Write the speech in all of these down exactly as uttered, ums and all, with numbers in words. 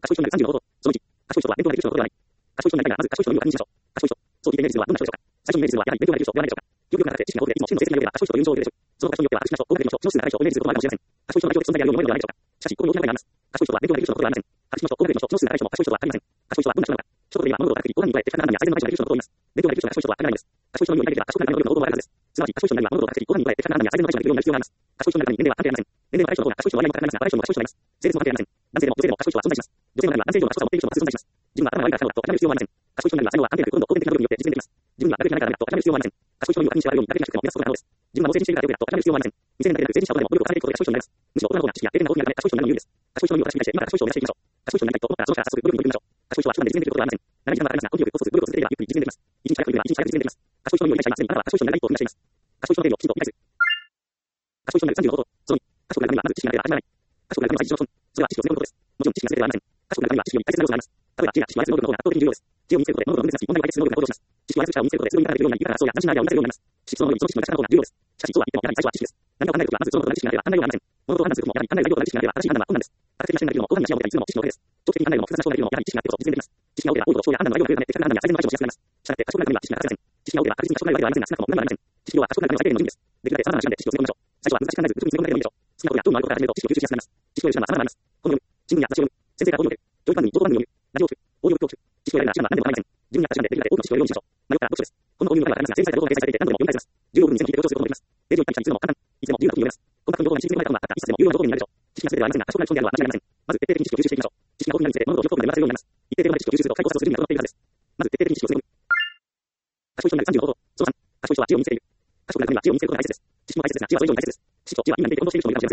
賢い人のさんじゅうの方法。そのいち、賢い人は勉強ができる人のことではない。賢い人になりたいなら、まず賢い人の意味を確認しましょう。賢い人。早期的なイメージ図はどんな人でしょうか。最初のイメージ図は、やはり勉強ができる人ではないでしょうか。よくよく考えて知識が豊富で、いつも親切な人であれば、賢い人という印象を受けるでしょう。その場所によっては、悪質な人、高学歴の人、少数な対象をイメージすることもあるかもしれません。賢い人の代表的存在であるように思えるのではないでしょうか。しかし、こういう大きな場合があります。賢い人は勉強ができる人のことではありません。悪質な人、高学歴の人、少数な対象も賢い人とは限りません。賢い人はどんな人なのか。一言で言えば、物事を高くに、ご飯に加えて、高くならないや、最善の対象ができる人のことを言います。勉強ができる人が賢い人とは限らないです。賢い人のようになりたい賢くなるための能力の応答もあるはずです。すなわち、賢い人になれば物事を高くに、ご飯に加えて、高くならないや、最善の対象ができるようになる必要があります。賢い人の中に年齢は関係ありません。年齢は大将の方が賢い人の割合も高くなりますが、大将も賢い人になります。性別も関係ありません。男性でも女性でも賢い人は存在します。女性の中には男性以上の賢さを持っている人も多数存在します。自分は頭が悪いから才能だと諦める必要はありません。賢い人の中には才能は関係なく、今度後天的な努力によって実現できます。自分には学歴がないからダメだと諦める必要はありません。賢い人の意味を確認してあるように、学歴なくても目指すことが可能です。自分はもう成人しているから良いだと諦める必要はありません。未成年だけでなく成人したことでも努力を重ねていくことで賢い人になります。むしろ大人の方が知識や経験が豊富なため賢い人になるのが有利です。賢い人の意味を確認して今から賢い人を目指していきましょう。賢い人になりたいと思ったらそのから早速努力に取り組みましょう。賢い人は一晩で実現できることはありません。長い時間がかかりますが、根気よくコツコツ努力を続ければゆっくり実現できます。一日早くというのは一日早く実現できます。賢い人の意味を理解した今、すでにあなたは賢い人になりたいと踏み出しています。賢い人の定義をきちんと理解する。賢い人になるさんじゅうの方法。そのに、賢くなるためにはまず知識がなければ始まらない。賢くなるためには最初のそれは知識を詰めることです。もちろん知識が全てではありません。賢くなるためには知識より大切な要素があります。例えば知恵や知識を操る能力の方が圧倒的に重要です。知恵を身につけることで物事の難しい問題を解決する能力が向上します。知識を操る力を身につけることで、すぐに考えるようになり、いかがそうや斬新なアイデアを生み出せるようになります。知識その能力とその知識の力の方が重要です。しかし、そうは言っても、やはり最初は知識です。何かを考えるときは、まずそのことが知識がなければ考えようがありません。物事を判断するときも、やはり考える量が知識がなければ正しい判断は困難です。科学的な視点だけでも、ご飯に足を持てばいつでも知識のおかげです。長期的に考えるのも複雑な思考ができるのも、やはり知識があってこそ実現できます。知識が多ければ多いほど、そうや判断の内容が増えるため、的確な判断や最善の対処もしやすくなります。したがって、賢くなるためには知識が欠かせません。知識が多ければ確実に賢くなるわけではありませんが、少なくとも無駄がありません。知識量は賢くなるための最低限の準備です。できるだけ様々な手段で知識を詰め込みましょう。最初は難しく考えず、普通に詰め込むだけでもいいでしょう。好きなことや興味のあることから始めると知識を吸収しやすくなります。知識を得る手段は様々あります。本を読む、新聞や雑誌を読む、先生から本を読む、教育番組、動画番組を読む、ラジオを聞く、オーディオブックを聞く、知識を得るなら手段は何でもありません。自分に合った手段でできるだけ多くの知識を得るようにしましょう。迷ったら読書です。本のボリュームがありますが、制裁された動画が掲載されていて何度でも読み返せます。じゅうごふんに全部聞いて強調することもできます。ページをいっかいしたりするのも簡単。いつでも自由な時に読めます。こんな風に動画に真実に書いた本があったら、いつでも有料な動画になるでしょう。知識が全てではありませんが、賢くなる基本であるのは間違いありません。まず徹底的に知識を吸収していきましょう。知識が豊富になるにつれて物事をよく眠らせるようになります。一定程度まで知識を吸収すると最高察する準備が整っているはずです。まず徹底的に知識を詰め込む。賢い人になるさんじゅうの方法。そのさん、賢い人は知恵を身につけている。賢くなるためには知恵を身につけることが大切です。知識も大切ですが、知恵はそれ以上に大切です。知識と知恵は今似ていて混同している人もいるかもしれませんが、実際は異なります。知識と知恵をよく理解することも賢くなるために必要な能力です。知識と知恵を満たすことが必要な能力です。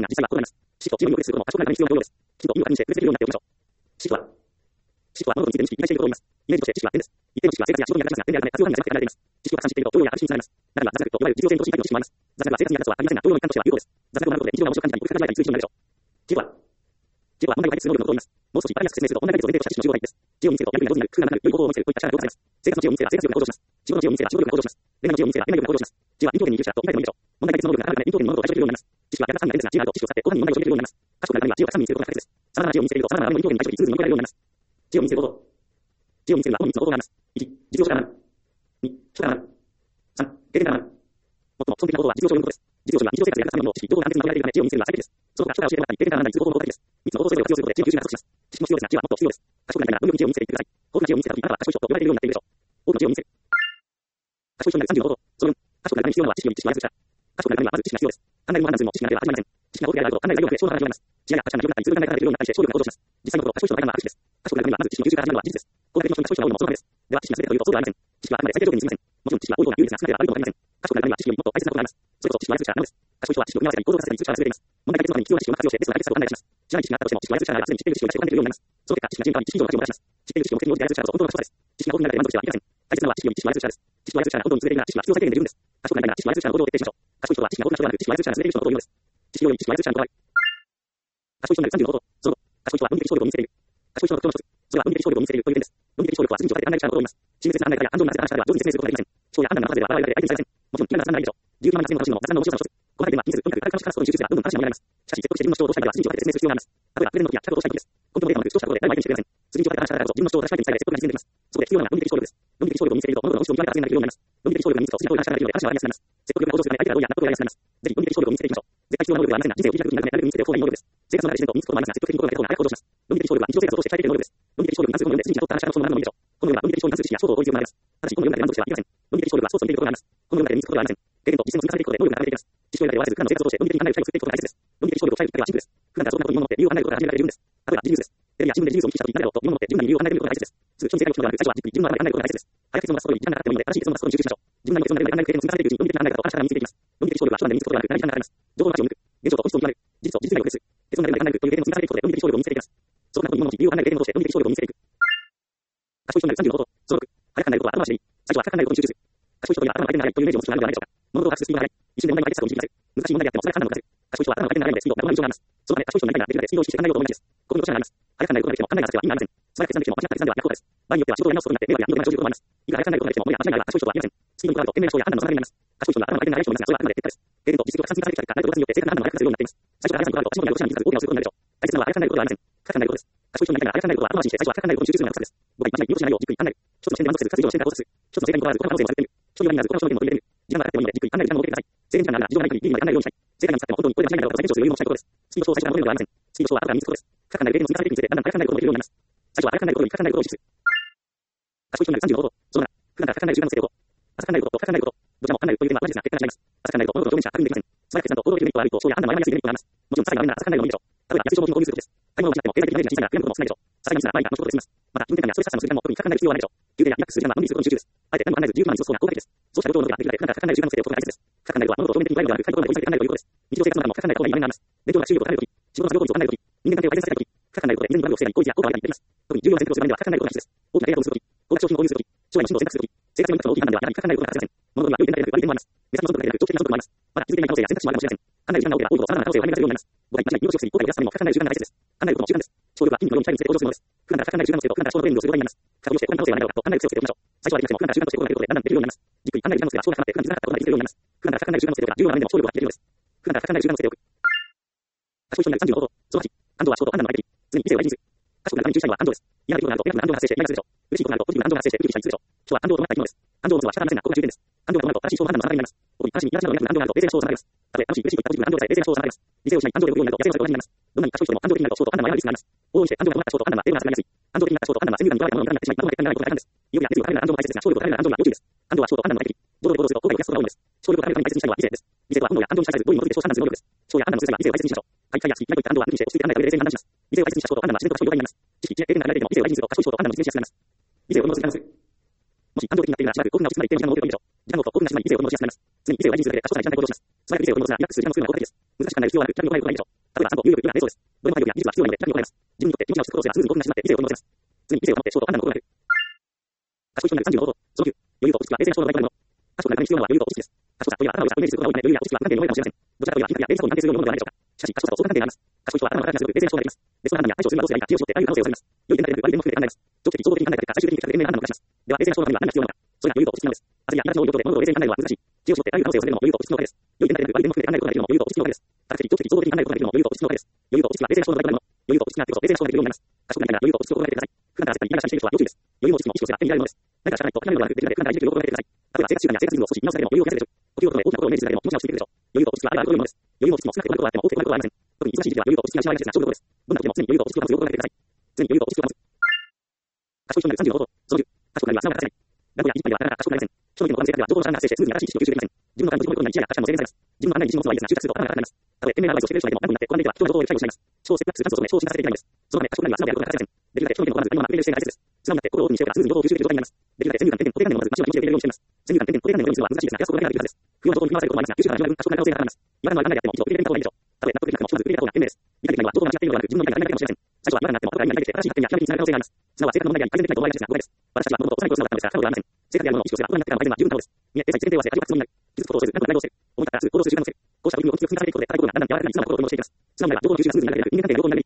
知識とは、知識とは物事について認識、理解していることを言います。イメージとして知識は点です。一定の知識は生活や仕事に役立ちますが、点であるため活用範囲が狭くて離れています。知識を加算していると教養や学習につながります。中には雑学といわゆる実用性に乏しいタイプの知識もあります。雑学は生活に役立つとは限りませんが、教養の一環としては有効です。雑学を学ぶことで日常が面白く感じたり、僕が考えたりする人になるでしょう。知恵とは、知恵とは問題を解決する能力のことを言います。もう少し分かりやすく説明すると、問題解決を前提とした知識のじゅうごばいです。知恵を身につけるとやる気が上手になる、工夫がなくなる、良い方法を見つけるといった力が動かせます。生活の知恵を身につければ生活力が向上します。仕事の知恵を身につければ仕事力が向上します。恋愛の知恵を身につければ恋愛力が向上します。知恵は臨機応変に技術者と考えてもいいでしょう。問題解決の能力が高いため臨機応変に物事を対処できるようになります。知識は逆さになりですが、知恵があると知識を使ってご飯に問題を解決できるようになります。賢くなるためには知恵を逆さに身につけることが大切です。様々な知恵を身につけると様々な臨機応変に対処し、スムーズに乗り越えられるようになります。知恵を身につけること。知恵を身につけるはこのみっつの方法があります。いち、実用書から学ぶ。に、書から学ぶ。さん、経験から学ぶ。最も基本的な方法は実用書を読むことです。実用書には日常生活で役立つための知識、情報が安定にまとめられているため知恵を身につけるのは最適です。その他書から教えてもらったり、経験から学んだりする方法も効果的です。みっつの方法全てを活用することで知恵の吸収が加速します。知識も必要ですが、知恵はもっと必要です。賢くなりながら努力に知恵を身につけていってください。豊富な知恵を身につけたとき、あなたは賢い人と言われているようになっているでしょう。多くの知恵を身につける。賢い人になるさんじゅうの方法。そのよん、賢くなるために必要なのは知識より知識を操る力。賢くなるためにはまず知識が必要です。考えるも判断するも知識がなければ始まりません。知識が多くあると考える内容が増え、勝負が始まります。知恵や価値観が広くなったり、数学ができるようになったりして勝力が向上します。実際のところ、賢い人の大半は悪口です。賢くなるためにはまず知識の吸収から始まるのは事実です。効果的な人に賢い人が多いのもそのためです。では、知識が全てというとそうではありません。知識はあくまで最低条件に過ぎません。もちろん知識は多い方が有利ですが、少なければ悪いものがありません。賢くなるためには知識よりもっと大切なことがあります。それこそ知識を操る力なのです。賢い人は知識を見合わせたり行動させたりする力が優れています。問題解決のために必要な知識を活用してベストな解決策を考え出します。知らない知識があったとしても知識を操る力があればすでに知っている知識を活用できるようになります。その結果、知識が人間に知識以上の価値をもたらします。知っている知識を目的に応じて操る力こそ本当の賢さです。知識が豊富になるだけで満足してはいけません。大切なのは知識より知識を操る力です。知識を操る力が本当に優れているなら知識は必要最低限で十分です。賢くなりながら知識を操る力の行動を徹底しましょう。賢い人は知識が豊富な人ではなく知識を操る力が優れている人のことを言うのです。知識より知識を操る力のこだわり。賢い人になるさんじゅうの方法。その後、賢い人は論理的勝利を身につけている。賢い人の特徴の一つ、それは論理的勝利を身につけているという点です。論理的勝利とは筋を立てて考える力のことを言います。親切な案内方や感情のなせ方や感情のなせ方では上手に説明することができません。思考や判断のなさでは笑われて相手にされません。もちろん、嫌な雑談ならいいでしょう。自由気ままな雑談の話も雑談の面白さの一つ。この背景は気にせず、とにかく軽く話すことに集中すればどんどん話が盛り上がります。しかし、説得して自分の主張をどうしたいかでは筋を立てて説明する必要があります。例えば、プレゼンの時や企画をどうしたい時です。根拠のデータをなく主張したことで誰も相手にしてくれません。筋を立てて話したからこそ自分の主張を確かに伝えて説得が実現できます。そこで必要なのは論理的勝利です。論理的勝利を身につけると物事の本質を見極めた発言ができるようになります。論理的勝利が身につくと筋が通り話ができるので話がわかりやすくなります。説得力が向上するため相手がどうや納得がやすくなります。ぜひ論理的勝利を身につけていきましょう。絶対必要な能力ではありませんが、人生を切り開くには誰でも身につけておく方がいい能力です。生活の中で自然と身につくこともありますが、積極的に心がけた方が早く向上します。論理的勝利は日常生活を通して鍛えていける能力です。論理的勝利に関する本を読んで次に取った話からその学ぶのもいいでしょう。このような論理的勝利に関する知識や勝負を効率よく学びます。ただし、本を読んだだけ満足してはいけません。論理的勝利はソースを見ていることがあります。本を読んだだけで身につくことはありません。経験と実践を積み重ねていくことで能力が上がっていきます。知識を得られて忘れず、普段の生活を通して論理的に考える機会を作っていくことが大切です。論理的勝利を鍛えるきっかけはシンプルです。普段からそんなことに身をもって理由を考えることから始められているんです。例えば、ビジネスです。テレビや新聞でビジネスを見聞きしたとき、誰だろうと身をもって順番に理由を考えてみることが大切です。すぐ人に正解を聞くのではなく、最初はじっくり自分の頭で考えることが大切です。早く結論を出すことより時間がかかってもいいので、正しい結論を出すことに集中しましょう。自分なりの結論が出るまで考える経験を積み重ねていくうちに論理的な考え方を話から身につけていきます。論理的勝利は手段で身につくことではなく、何時間がかかります。情報の価値を抜く、現状と本質を見極める、事実と事実内を別する、結論が出るまで考えるという経験を積み重ねていくことで論理的勝利を身につけていきます。そんなことに物事に理由を考える経験を通して論理的勝利を身につけていく。賢い人になるさんじゅうの方法。そのろく、早く考えることは後回しでいい。最初は深く考えることに集中する。賢い人というのは頭の回転が速いというイメージを持つ人なのではないでしょうか。物事を把握するスピードが速い。一瞬で問題の解決策を導き出せる。難しい問題であってもそれが判断を下せる。賢い人は頭の回転が速いのでスピード、なるほど以上があります。そのため賢い人になりたいならできるだけスピードを意識して考えることも同じです。ここに落ちがあります。早く考えることができても考えがなくては意味がありません。素早く決断できても間違った決断では逆効果です。場合によっては仕事をやり直すことになって迷惑や二度手間が生じることもあります。いくら早く考えることができても無理や間違いがあれば賢い人とは言えません。スピードに加わると賢明な思考や判断の定めになります。賢い人には頭の回転が速い人もいますが、それはあくまで結果です。経験と実績をたくさん積み重ねてきた結果、慣れた動かすによって正確な判断を早くするようになっています。最初から話に加わると足元が良くなるにつながる動きをすることになるでしょう。大切なのは早く考えることではありません。深く考えることです。 賢い人になりたいなら、考えることは後回しにして、最初は考えることに集中するのが難しいです。ごがい、間違い、見落としないようじっくり考える。一つの視点で満足せず、数以上の視点から考察する。一つの正解にこだわる、他の可能性を探ってみる。処理はみなず、他の焦点を取り入れる。時間がかかってもいいので、じっくり考える時間を設けてください。制限時間があるなら、事情がない限り、ギリギリまで考えるようにしたい。正解に使っても本当にこれで間違いないだろうと再検証する余裕もしないことです。スピード勝負は最初から求めるのではありません。スピード勝負は後から身につくことです。深く考えるレベルにも積み重ねていくことです。深く考えることに積み重ねていくことで、だんだん深く考えることができるようになります。最初は深く考えることより深く考えることを意識する。賢い人になるさんじゅうの方法。そのなら、普段から深く考える習慣のつけること。浅く考えることと深く考えること。どちらも考えるという点は同じですが、結果が違います。浅く考えると物事を表現しか確認できません。素早く決断と行動できるメリットはあると、そうや判断の誤りやすいデメリットがあります。もちろん、さらに悪いなら浅く考えるのもいいでしょう。例えば、安い商品を購入することです。買い物をしなくても経済的なメリットが小さいなら、悔やむことも少ないでしょう。さすがにミスな場合には後ほどで済みます。また、運転間やストレス発散の時間も特に深く考える必要はないでしょう。休憩やリラックスする時間はのんびりすることに集中です。あえて何も考えず自由気ままに過ごす方が効果的です。そうした状況の時はできるだけ普段から深く考える習慣をつけておくことが大切です。深く考えることは物事を表面的に捉えるのではなく、深いところまで追いかけて考えるということです。日常生活の中も深く考えた方がいい場面があります。勉強が収益を考えるとき、仕事の作業効率を考えるとき、人間関係を改善させたいとき、深く考えることで以前に悪を防いだり、効率や効果を上げたりできます。特に重要な選択をする場面では深く考えることが必須です。大きなデータをするとき、高額商品を購入するとき、将来の進路を選択するとき、生活のインパクトの大きい判断ではやはり深く考えることが欠かせません。物事には良い点だけでなく悪い点もあります。目先の損得だけでなく長期的な損得もあります。まだ気づいていない可能性や選択肢もあるかもしれません。考える時間が多ければ多いほど様々な可能性を排除するようになります。ごがい、間違い、見落としを防ぎ、後悔を出すためにも深く考える習慣が大切です。考えることも習慣です。聴力は筋肉のように体について向上するものです。普段から深く考える習慣をつけると、普段から思考のトレーニングをすることになります。過去にしてここに可能性はないだろうかと考える癖をつけておきましょう。最初はできなくても普段から習慣として心がけることでだんだんできるようになります。じっくり考える時間をつければ将来放って普段気づかなかったことができるようになります。普段から深く考える習慣をつけておけば重要な場面でも聴力が発揮できるのです。普段から深く考える習慣をつけておく。賢い人になるさんじゅうの方法。そのはち、安藤は衝動と判断の前的。常に理性を大事にする。賢くなるために注意したいのは安藤です。嫌な出来事があるとネガティブな安藤が発生してイライラするでしょう。嬉しいことがあるとポジティブな安藤が発生してウキウキしたりするでしょう。人は安藤と同じ生き物です。安藤を持つは仕方ありませんが、ここが重点です。安藤がどうなると正しい衝動判断の定めになります。特に悲しみ、苛立ちなどネガティブな安藤があると冷静な衝動を定めます。たとえ楽しい、嬉しいといったポジティブな安藤でさえ冷静な衝動を定めます。理性を失い安藤で動くようになると野生の性と同じになります。どんなに賢い人でも安藤的になると衝動判断は誤るリスクがあります。往々にして安藤が伴った衝動判断は英語が集まりやすい。安藤的になった衝動判断は先入観にとらわれたものにならなくてしまい、まともな結果にならないことが大半です。意欲や熱意を高める安藤が大切ですが、勝利を高める安藤は要注意です。安藤は衝動判断の前的。堂々と行動すると後悔を増やすことが多いのです。勝利を高めるために大切にしたいのは理性です。理性は本能や安藤に対するどういう目的で勝利を判断する能力です。勝利や判断の強さには理性を大切にしましょう。会議やすき、嫌いといった安藤は無理して落ち着いて考えた上で冷静に判断します。理性を大切にした衝動判断は自然と賢い評価になります。知識、知恵、経験が得られていても理性を大事にすると賢い衝動判断も実現しやすくなります。理性を運動する時間をする。もし安藤的になっているならしばらく興奮が落ち着くまで一定の時間を設けるといいでしょう。時間をと興奮が静まり理性を運動しやすくなります。常に理性を大事にするだけで賢さに時間が行動します。素早く理性を運動するならリラックスする時間を作るのが効果的です。難しく考える必要はなく、気楽に行えることがいいでしょう。例えば散歩、入力、今、冷蔵です。どれも体力や技術は必要なので気楽に行えます。自分にとって気持ち直すことすらスムーズに興奮が始まって理性を運動します。常に理性を保って衝動判断の心がける。賢い人になるさんじゅうの方法。そのきゅう、余裕と落ち着きは冷静な衝動の代表のもの。賢くなるために必要なのは余裕と落ち着きです。賢さといえば頭を使うイメージすることが多いので、余裕や落ち着きは不関係に思えるかもしれません。どちらかといえば筋肉や冷静さとに関係するようなものではないでしょうか。しかし、賢さと相関関係があります。賢い人は頭の形がすごく冷静な衝動ができます。ベストな判断や対処をするにはどうすればいいか知恵を絞ってああいう可能性を探ります。良い点だけでなく悪い点も含めて考えます。良い点だけでなく悪い点も含めて考えます。では、冷静な衝動の話をします。具体的な衝動には何が必要なのか。それが余裕と落ち着きなのです。焦りや苛立ちの多い状況で物事を冷静に考えるのは難しい。知恵を絞ってああいう可能性を探るのも余裕と落ち着きのおかげです。良い点だけでなく悪い点も含めて考えることができるのも余裕と落ち着きのおかげです。科学的、長期的、総合的に考えることができるのも余裕と落ち着きのおかげです。余裕と落ち着きは冷静な衝動の代表のもの。余裕と落ち着きがあってこそ冷静な衝動ができるようになります。賢くなりたいなら余裕と落ち着きを心がけてください。普段から焦ったりイライラしたりしている人は要注意です。余裕も落ち着きも意識をすれば手に入れられるものです。何か知らないと諦めるのではなく、できるだけ普段から意識を心がけてください。例えば生活習慣や生活リズムを少し見直すだけでも余裕を増やせるでしょう。呼吸を整え大きなことをイメージするだけでも気持ちが落ち着いてくるでしょう。余裕と落ち着きはあるあるというものです。余裕も落ち着きも少なくて困ることがあっても多くて困ることはありません。特に忙しい時期は余裕と落ち着きが一番大切な勝負どころです。どんな時でも常に余裕と落ち着きを保つよう心がけてください。常に余裕と落ち着きを保つ。賢い人になるさんじゅうの方法。そのじゅう、賢くなりは素直な形でない。頑固や技術ではなかなか賢くなりません。その時の他の生活では情報の遮断が発生してスムーズに新しい知識を吸収できません。自分の体に閉じ込め込んだ一夜や他者の制限されます。自分の案内に自信を持つのはいいですが、習慣すると頭が硬くなります。たとえ賢明なアドバイスをしてくれる人がいても何になってご覧でいては人の情報を理解をしないます。超を説得する数を止め、超を死なせていけないんです。そのため賢くなりは素直であることが欠かせません。できるだけ人の意見をまず何もなく触れる姿勢が大切です。素直になって心をオープンにしておけばスムーズに情報を吸収できる状態になります。できるだけ先入観点々固定観念をまず間違いにしていけるようにしています。先入観点々固定観念を読むのは難しいですが、安く心がけられるはずです。不要な情報に振り回されることもありますが、優秀な自分が賢くなる可能性が高まります。違和感のある考えであっても一度受け入れてみた方がいいでしょう。たとえ納得できなくてもまず受け入れた方が賢明です。理解できないのは情報が間違っているのではなく、自分の理解が曖昧だけかもしれません。最初は違和感があっても後から理解できて正しい発見やひらめきにつながる可能性があります。すなわち生活の問題であり改善できないと思われがちですが誤解です。私たちは物事を抑えることがなかったのですが、可能ではありません。生活であるものを意識をすれば大人になってからの改善は十分可能です。見えて前提は正解を発想になる。気づくことをせず、何度も内容をせる。思い立ったらすぐ行動する習慣をつける。こうした取り組みを積み重ねていくことで、硬いことがだんだん柔らかくなり、素直な心を取り戻していきます。素直なら情報の吸収がスムーズになるだけでなく、人間関係が良好になると思います。人の意見を肯定して受け入れる姿勢があるため、夏や仕事のゲームを肯定します。素直は、素直。周りが素直なれてお互いに納得できるようになる。素直は、素直。周りが素直なれてお互いに納得できるようになる。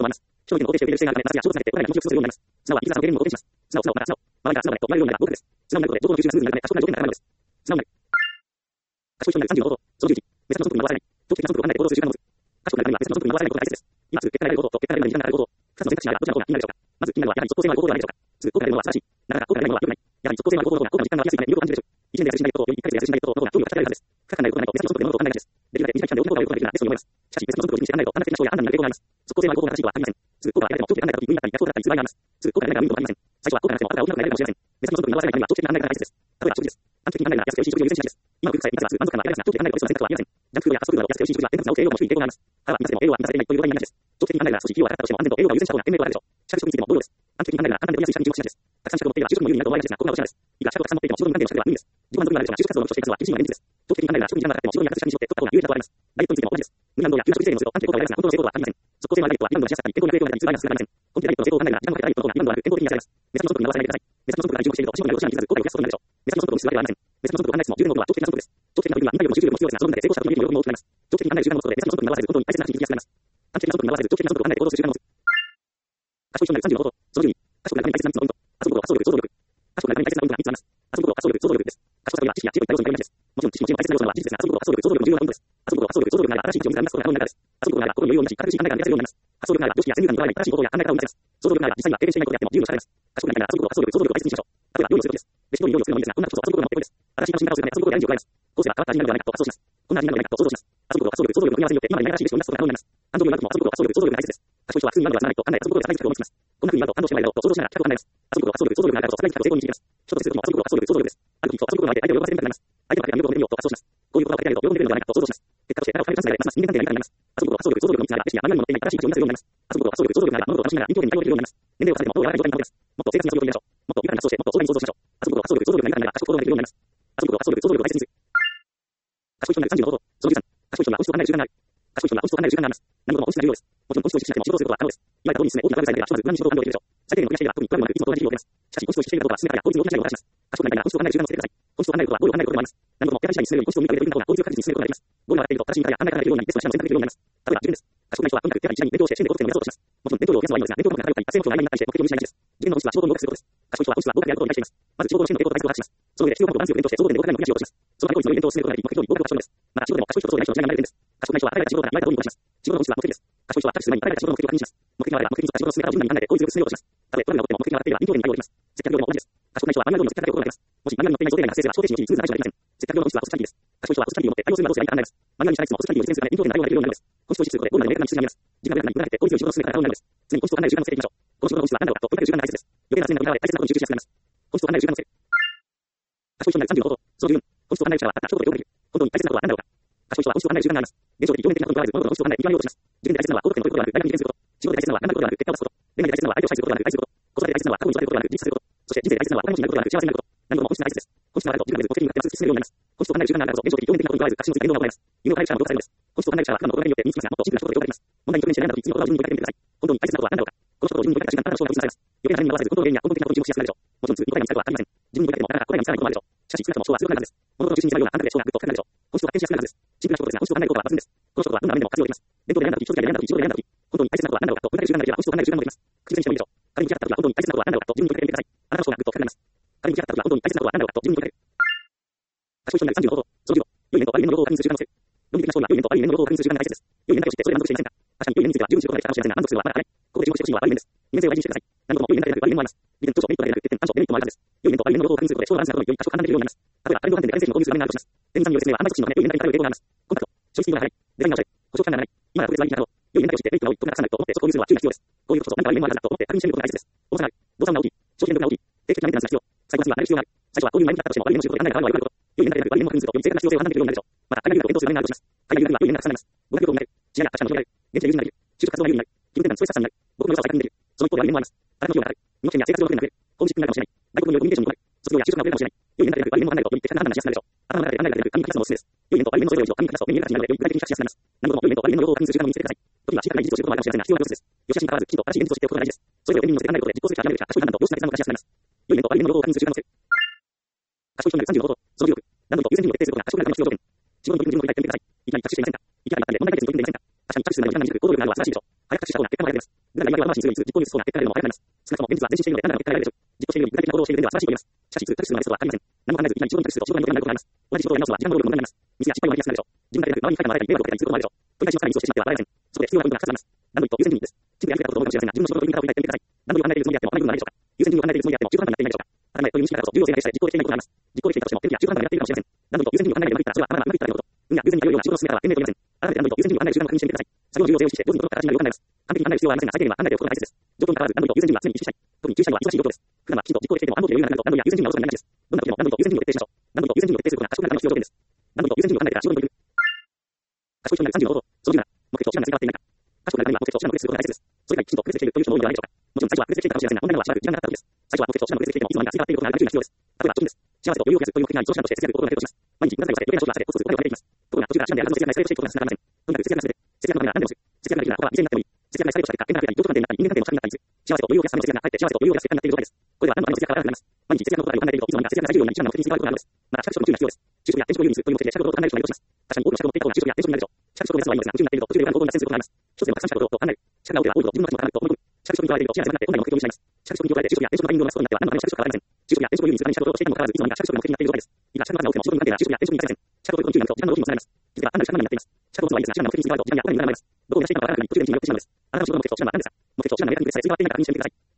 僕です。素直なことで情報の吸収がスムーズになるため、賢くなる条件が高まるのです。素直なる。賢い人になるさんじゅうの方法。そのじゅういち、別の満足に惑わさない。長期的な満足を考えて行動する習慣を持つ。賢くなるためには別の満足に惑わさないことが大切です。今すぐ結果が得られることと結果が得られるまでに時間がかかること。ふたつの選択肢があるがどちらの方が気になるでしょうか。まず気になるのはやはり速攻性のある方法ではないでしょうか。すぐ効果が出るのは素晴らしい。なかなか効果が出ないのは良くない。やはり速攻性のある方法の方が効果の実感が湧きやすいため魅力を感じるでしょう。一年で安心しないこととよりいっかげつで安心しないことと脳が興味をかけられるはずです。深く考えることがないと別の満足で物事を考えないです。できるだけ短い期間で大きな効果が得ることができるならベストに思います。しかし別の満足を気にして考えると短絡的な思考や判断になる傾向があります。速攻性のある方法が正しいとは限りません。すぐ効果が得られても長期で考えた時無意味だったり逆効だったり辛いがあります。すぐ効果が得られないが無意味ともありません。最初は効果がなくても後から大きな効果が得られるかもしれません。別の満足に惑わさないためには長期的な考えが大切です。例えば食事です。短期的に考えるなら安くて美味しい食事を優先しがちです。今の空腹さえ満たせばすぐ満足感が得られますが、長期的に考えると別の選択はありません。ジャンクフードやファストフードなど安くて美味しい食事は添加物や栄養も低い抵抗があります。歯は満たせても栄養は満たせていないという場合になりがちです。長期的に考えるなら少し費用は高かったとしても安全と栄養が優先した方が賢明とあるでしょう。資格取得についても同様です。短期的に考えるなら簡単でやすい資格に注目しがちです。たくさん資格を持っていれば就職も有利になると思われがちですが、ここが落ちです。いくら資格をたくさん持っていても仕事に関係の資格では無理です。自己満足になるでしょうが、就職活動の基礎としていくのは厳しいのが現実です。長期的に考えるなら職に時間がかかっても仕事に役立つ資格に絞って取った方が有利だと思われます。ダイエットについても同じです。無理難度や急な食事制限をすると短期で効果が得られますが、本当の成功とは限りません。速攻性のあるダイエットは理論のしやすさに健康に悪い影響が出たり、痛いが少なくなりません。本気でダイエットの成功を考えるなら時間をかけてダイエットの方が理論ではなく健康的に痩せられます。目先の速度に合わせないでください。目先の速度が注目していると仕事になるロシアに気づく後悔を増やすことになるでしょう。目先の速度にするわけではありません。目先の速度を考えても十分のことは長期的な速度です。長期的な取り組みは忍耐力も集中力も必要ですが、その分だけ成功した時の利益も大きくなります。長期的に考える習慣を持つことで目先の速度に合わせず本当に大切な話に気がつきます。短期的な速度に合わせず長期的な速度を考えて行動する習慣を持つ。賢い人になるさんじゅうの方法。そのじゅうに、賢くなるために大切なみっつのポイント。遊ぶこと、発想力、想像力。賢くなるために大切なポイントがみっつあります。遊ぶこと、発想力、想像力です。賢さというのは知識や知恵といった要素に頼ります。もちろん知識も知恵も大切な要素なのは事実ですが、遊ぶこと、発想力、想像力も重要なポイントです。遊ぶこと、発想力、想像力があれば新しい事を見つけ出すことが可能になるからです。遊ぶことがあれば心に余裕を持ち、堅苦しい考えが抜けやすいようになります。発想力があれば常識や先入観にとらわれない新しい行動や考え方を生み出せます。想像力があれば際は経験していないことであっても自由を知られます。賢くなりながら遊ぶことは想像力、想像力を大切にしましょう。例えば料理をするのもいいです。レシピ通り料理をするのもいいですが、こんなことを遊ぶことが多いです。新しい楽しみ方をするため遊ぶことでアレンジを加えます。コースが変わった味になるのではないかと発想します。こんな味になるのではないかと想像します。遊ぶことは想像力、想像力の組み合わせによって今までにない新しいレシピを生み出すことが可能になります。感情を言わなくても遊ぶことは想像力、想像力が大切です。賢い人は普通に今のは知らないと考えて遊ぶことで高い策を思いつきます。こんな風に言うと感動してもらえるだろうと想像しながら企画を考えます。遊ぶことは想像力、想像力があるからこそ高い企画を成功に導きます。一つするとも遊ぶことは想像力、想像力です。ある時と遊ぶことの相手、相手を喜ばせてみたくなります。相手の相手が喜んでみようと発想します。こういうことが起きていると喜んでいるのではないかと想像します。結果として仲を深めるチャンスが得られます。人間関係が豊かになります。遊ぶことは想像力、想像力の道ながら知識や学びに持っていない新しい価値を生み出せるようになります。遊ぶことは想像力、想像力があるから物事を楽しみながら臨機応変に対応できるようになります。年齢を重ねてももっと柔らかい状態に保てます。もっと生活に遊びを取り入れましょう。もっと豊かに発想してもっと壮大に想像しましょう。遊ぶことは想像力、想像力が豊かになりながら賢く行動ができるようになります。遊ぶことは想像力、想像力を大切にする。賢い人になるさんじゅうの方法。そのじゅうさん。賢い人には本質を考える習慣がある。賢い人には本質を考える習慣があります。何事も本質が重要です。もちろん本質を意識しなくても仕事をすることは可能です。いわゆる通りに進め大きなプロジェクトではひとまず無難に仕事を完了できるでしょう。最低限のクリアしていれば特にプログラムはうまくいつもと同じ日を受けます。しかし本質を意識していることは進め方や効率の大きな違いを表します。賢くなりながら本質を考える習慣をつけてください。本質を考えることは労力を考えることでもあります。何事も手配次第に進めるように本質を見ていく方が効率よく確実に進めることができます。ゴールが上がっていると正しい見方や考え方ができるようにベストな手段を選択できるようになります。例えば受験です。賢くない人はとにかく手配次第に勉強して試験で高得点を目指そうとします。もちろん勉強量を増やすのはいいのですが、勉強の額が高かったり達成目標が曖昧になったりして目標を見失いがちです。受験の本質は仕事に合格することです。賢い人は本質は合格であることを理解しています。まず仕事の試験の傾向と対策を把握します。その上で必要項目をバランスよく勉強して総合点で合格ラインのクリアしようとします。その場で効率のイベントを進めることができ、目標に合格を勝ち取るのです。また仕事でも賢い人とそうでない人の違いが見られる点です。賢くない人は彼らが仕事から言われた通りに行動します。仕事の本質は目的です。賢い人はタッチする前に彼らが仕事の目的を確認します。目的があれば目的に沿った仕事の進め方を柔軟に考えて効率よく進めようとします。たとえプログラムが起こっても目的が上がっていれば臨機応変に対応できます。接客業でも同じです。賢くない人はマニュアル通りの接客が行われます。もしマニュアルに載っていない想定外な発生すれば想定値によって人数が対処ができません。接客業の本質はホスピタリティです。賢い人はホスピタリティを持って対応するなどしないと考えます。マニュアルに従いつつもホスピタリティを実践するため臨機応変な対応ができるようになるのです。本質を意識することでゴールまで明確な道筋になります。時間がなくなって効率よく仕事を進めたら可能になるのです。常に本質を考える習慣をつけていきましょう。この仕事の本質は何だろうかと問いかける習慣が大切です。余計な発言などを大切なことに集中しやすくなります。本質を考える習慣をつける。賢い人になるさんじゅうの方法。そのじゅうよん。本質を考える力はたった一言で評価できる。本当に大切なことは何だろうか。賢い人は本質を考える習慣があります。現状的に表面的なことにとらわず物事の本質を考えて見極めようとします。受験で大切なのは高得点を取ることではなく、大学に受験すること。仕事で大切なのは頑張ることではなく、結果を出すこと。恋愛で大切なのは相手を愛することではなく、愛すること。子育てで大切なのは過去に育てることではなく、実際すること。そして人生で大切なのはお金持ちになることではなく、幸せになること。何事も本質が大切です。本質があると自分が目標に向かってまっすぐ進めるようになります。本質を考える習慣があるからこそ、現状的表面的なことにとらわず、確信をつける運動が行えます。夢を変える力も動かされるのです。本質を考える力は普段の行いによって身につきますが、もっとシンプルな仕事で強化できます。問題に直面して悩んだ時、次の言葉を順に追いかけてみてください。本当に大切なことは何だろうか。この仕事を順に追いかけた瞬間、あなたの将来を失われます。余計な他人に合わせず、本当の原因や根本的なことに注目しやすくなるでしょう。もちろん、ずっと答えに見つかることはありません。自分に追いかけてもなかなか答えに見つからないこともあるでしょう。しかし、少なくとも人は数学なはずです。物事の中心に迫るような感覚で将がぐっと深くなるでしょう。本質を発見しやすくなるはずです。シンプルな仕事ですが、本質を考えることは抜群です。この仕事はどんな場面でも活用できます。勉強で悩んだ時、教材で悩んだ時、仕事で悩んだ時、本当に大切なことは何だろうかと問いかける習慣ができれば、本質を考える習慣もできます。口にしてもいいでしょう。仮に嫌だった時は本当に大切なことは何だろうかと自分に問いかけてみてください。あなたの将がぐっと深くなります。仮に嫌だった時は本当に大切なことは何だろうかと自分に問いかける。賢い人になるさんじゅうの方法。そのじゅうご。良い面と悪い面の両方を確認する習慣をつける。論理的な勝利は良い面と悪い面の両方を確認する習慣が大切です。良い面だけを知ってそれで満足していませんか。確かに良い面については十分知ることができたかもしれませんが、満足するのはまだ早い。ここで注目してほしいのは悪い面です。二面性を大事にしてください。何事も良い面だけでなく悪い面もあります。利点、長所、メリットだけでなく欠点、短所、デメリットもあるはずです。良い面と悪い面の両方を確認することで、将来のバランスなどより賢く判断できるようになります。例えば、家電量販店で家電製品を購入する場面があるとします。店員さんによる説明はあんまり促進のため良い面だけに偏る傾向があります。コンタクト、消費スピードが速い、デザインがおしゃれ、故障期間が長い、今は特別割引など、良い面だけを知ってメリットが多い、特にたくさんあると思ってそこを購入するのは注意が必要です。こういうことこそ何か悪い面もあるんだと思って確認してみることが大切です。重さがある、動産が大きい、消費電力が大きい、定期的なメンテナンスが必要、最後は次は慣れる必要がある。最初はこういう前にだったとしても悪い面の仕事で考えが変わるのは良いこと。良い面だけでなく悪い面も確認するとより正確な必要性を判断できるようになるでしょう。また、海外留学を検討する場面があるとします。海外留学は良い面がたくさんあります。語学力を学べる、知恵や達者な求められる、現地で友人ができる、就職活動が有利になる、気分転換のストレス発散になる、僕の良さを再確認できる。その一方で悪い面もあります。働く費用がかかる、身の危険や生活上の不便が増える、ホームシックになるかもしれない、外国によるコミュニケーションに困る、卒業や就職が遅れるかもしれない。良い面だけでなく悪い面も考えるとより的確な判断がしやすくなるでしょう。頭の中で考えが出る紙に書き出すのもおすすめです。良い面と悪い面のそれぞれを一度紙に書き出すと目に見える形になるのでより具体的に比較しやすくなります。何度も良い面と悪い面の両方を確認する習慣を身につけてください。時にはしっかり事実を知ることもあるかもしれませんが必要なプロセスです。良し悪しに関わらずきちんと正しい現実を知っておくことが大事です。それを天秤に乗せて考えることで実行する力が上がるから賢い判断と良質な決断を下しやすくなります。良い面と悪い面の両方を確認する習慣をつける。賢い人になるさんじゅうの方法。そのじゅうろく。何度も優先順位を徹底することが賢くなるための必要条件。仕事の取り組みに順を振り返ってみてください。いきなり着手していませんか。いきなりばったりで問題解決に取り組んでいませんか。確かに着手するなり時間が短く行動力があるのは素晴らしいでしょう。早く着手した方が結果も早く出ます。だから言い訳は回しに強いつ、実行に移す方が結果が出るのも早くなります。少なくとも現実は前進しているので何らかの結果が出るでしょう。実行しているより具体的な行動をしている点では素晴らしいと言えます。しかし、いつ着手するまでそうは限りません。何も考えずいきなり仕事に着手すると仕事が苦手になることがあります。同じ仕事をやり直すのは時間の労力の問題になります。ミスや失敗を招きやすくなるでしょう。自分だけでなく周りに書いてもらえたり迷惑をかけたりすることもあるでしょう。取り返しのさらにミスをしてしまっては笑えません。そこで必要な部分がふたつあります。何度も言うと優先順位です。地図でやりたいことを思うかもしれませんが、自分の仕事の取り組み方を振り返ってみてください。何度も考えているつもりであっても同じ部分がないでしょうか。優先順位を考えているつもりであっても中途半端になっていないでしょうか。当たり前という認識があると重要性が出したり実行できていないことがあります。実行できていたとしても天気や中途半端になっているかもしれません。何度も優先順位を考えてうまくいったらそれはまだまだうまくいっただけのこと。運や偶然によるような仕事の進め方は天命と言えません。改めて何度も優先順位を考える習慣を確認してみてください。作業の重要性を意識して上手に整った形になるよう考えます。完璧に考える必要はありませんが最低限は考えておくことが大切です。状況に関わらず何度も優先順位は常に一致したい。特に注意したいのは忙しい状況です。普段はきちんと実行できていても暗号で余裕がなくなると何度や優先順位がおろそかになりがちです。どんな時でも何度と優先順位を徹底しましょう。何度と優先順位を徹底することが賢くなるための必要条件です。何度と優先順位を考えてから仕事に取り組む。賢い人になるさんじゅうの方法。そのじゅうなな。目的と手段が整っていないか。賢くなるためには目的と手段の区別することが大切です。それがきちんと区別できているという人も多いのではないでしょうか。もちろん最初は区別できていたかもしれませんが、問題なのはしばらく時間がかかった時です。最初は目的と手段の区別できていてもいつの間にかすり替わっていることがあるから注意が必要です。例えば貯金です。幸せと余裕を増やすという目的があり、投資などして節約を心がけるとします。毎日無駄遣いをして余計な消費がされ、コストすることが増えていきます。ところが途中から手段であるの節約がエスカレートしていくことがつながりません。とにかく節約が全て、節約のためなら何でもする。節約ができるならここは店になってもいい。節約がエスカレートした結果、変な結果に情緒関係になったり、人間関係の近くになったりする。幸せと余裕を増やすための節約がかえって幸せと余裕を増やす結果になっている状態です。これでは何度あの節約が悪くなります。毎日節約のことを考えているといつの間にか節約が最重要な一番の目的に変わることがあるのです。また、社会職の注意が必要です。就職や転職を有にするという目的で社会を考える人がいるとします。確かに多くの社会を持っていた方が就職や転職になるでしょう。社会職を目指すのはいいのですが、夢中になっていると途中で裏の行動に脱線することがあります。一つでもたくさんしたことを考える。社会が多いと自分の価値も高くと思い込む。社会職に加われていると幸せになって本来の目的を失います。社会職に加われて就職や転職のタイミングを逃すことになっては何のための社会職か変わりません。就職や転職を有にするためにしたことをしていてもかかわらずいつの間にか社会職が目的になっている状態です。いくら社会が多くても仕事に関係な就職や転職に使いません。社会職に注意なると時間の労働にもつながります。気づけば単なる社会になっています。社会職はいいですが、手段の目的に使われると時間やお金に無駄になります。どこを目指しているのかわからなくなり途中で道に迷ってしまうのです。あなたの仕事の目的と手段は何ですか。目的と手段の明確に別され次はっていないか確認してみてください。